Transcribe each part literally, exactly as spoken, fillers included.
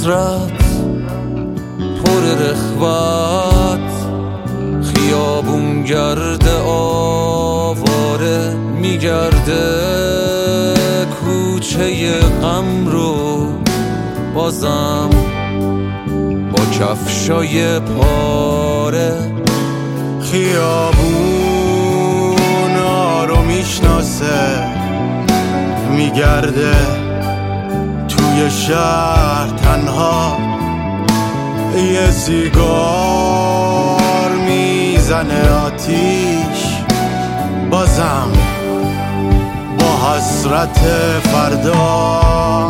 حسرت پر رخوت، خیابون گرد آواره میگرده، کوچه غم رو بازم با کفشای پاره. خیابونا رو میشناسه، میگرده توی شهر تنها، یه سیگار میزنه آتیش، بازم با حسرت فردا.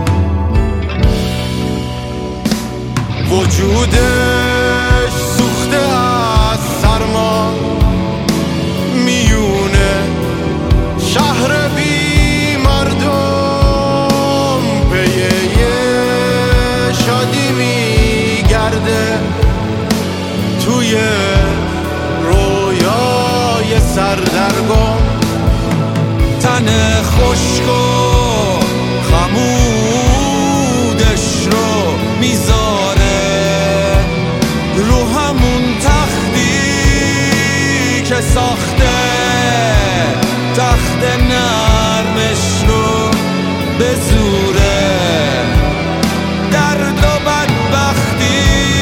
وجودش سوخته از سرما، میونه شهر بی مردم، پی یه شادی میگرده توی رویای سردرگم. تن خشک و خمودش رو میذاره رو همون تختی که ساخته، تخت نرمش رو به زوره درد و بدبختی.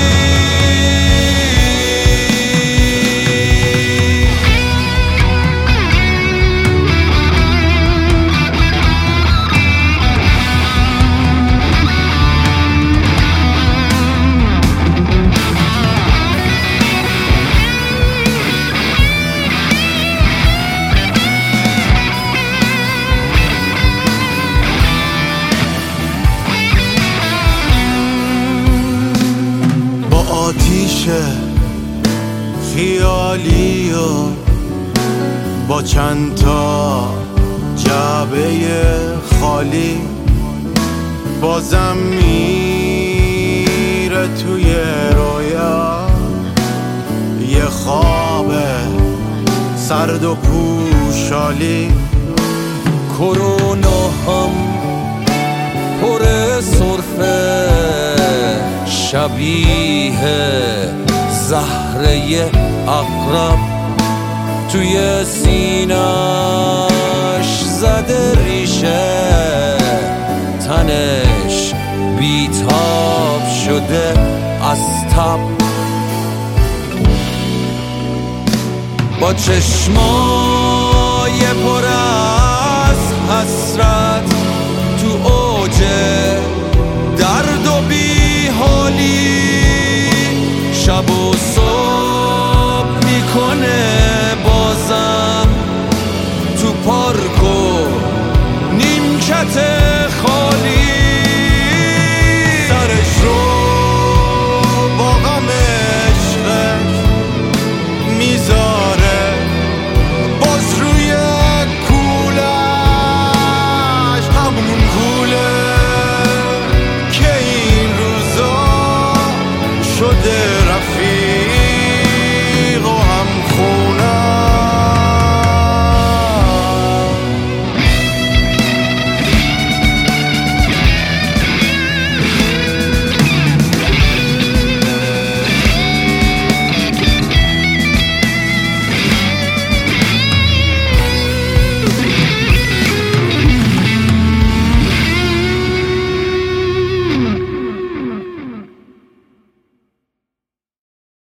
آتیش خیالی و با چند تا جعبه خالی، بازم میره توی رویا، یه خواب سرد و پوشالی. کرونا هم پر سرفه، شبیه زهره عقرب، توی سینش زده ریشه، تنش بیتاب شده از تب. با چشمای پر از حسرت تو اوج درد و بی حالی، شب و صبح میکنه بازم تو پارک و نیمکت خالی. سرش رو با غم عشقش میذاره باز روی کولش، همون کوله که این روزا شده رفیق.